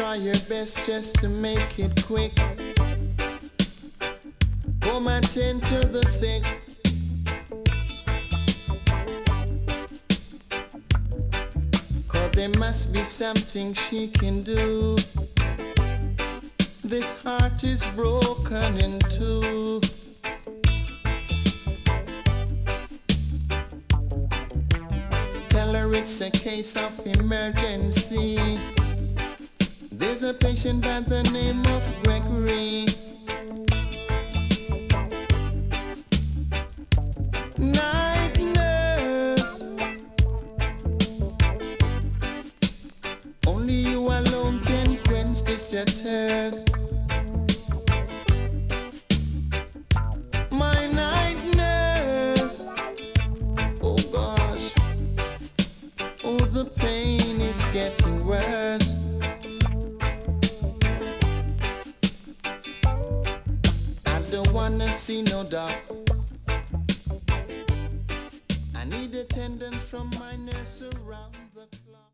try your best just to make it quick. Come attend to the sick. Cause there must be something she can do. This heart is broken in two. Tell her it's a case of emergency. There's a patient by the name of Gregory. Night nurse, only you alone can quench this your thirst. My night nurse, oh gosh, oh the pain is getting worse. I don't wanna see no doc. I need attendance from my nurse around the clock.